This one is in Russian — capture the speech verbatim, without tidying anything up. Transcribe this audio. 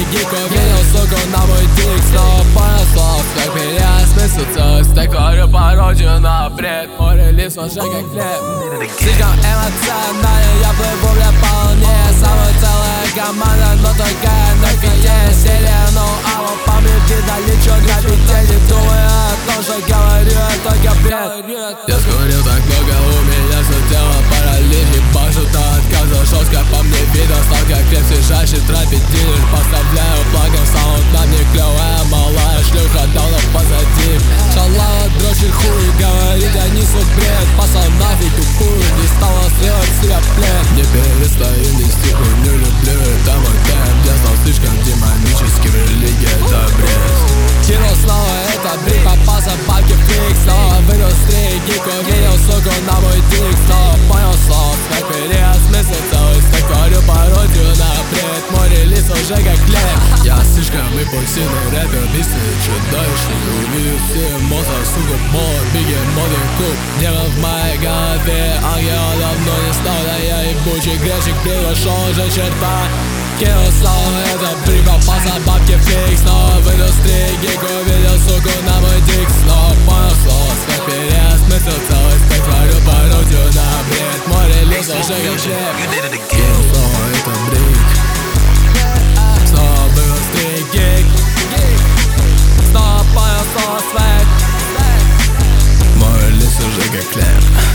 гик увидел, сука, на мой дик. Снова понял слов, как переосмыслиться. Стекаю пародию на бред. Море лиц уже как хлеб. Слишком эмоционален, я плыву бля полнее. Самая целая команда, но такая на фите. Серия, ну алло, по мне видали, чё грабите. Не думаю о том, что говорю, это только бред. Я скурил так много, у меня все тело паралич. Ебашу до отказа, жестко по мне видно. Стал как хлеб, ближайший тропит дилер. Поставляю плагом саунд, на мне клевая малая шлюха давно позади. Шалава дрочит хуй, говорит, я несу бред. Пошел нафиг тупую, не стала сливать себя плед. Не перестаю нести хуйню, люблю это мой темп. Я стал слишком демоническим, религия это бред. Кинул снова это брик, попался бабки фрик. Снова вынул стрик, гик увидел, суку, на мой дик. Снова понял слов, как переосмыслиться. Стекаю пародию на бред. Море лиц уже как хлеб. Я слишком импульсивный рэпер, быстрый, чудовищный. Увидел все эмоции, сука, мод, биги, моды, куб. Дело в моей голове, ангела давно не стал. Да я ебучий грешник, превзошел уже черта. Кинул снова это брик, попался бабки фрик. Снова вынул стрик, гик увидел, суку, на мой дик. Снова понял слов, как переосмыслил целый стек. Творю пародию на бред. Море лиц уже как хлеб. Кинул снова это брик. Снова вынул стрик, гик. Снова понял слово свек. Море лиц уже как хлеб.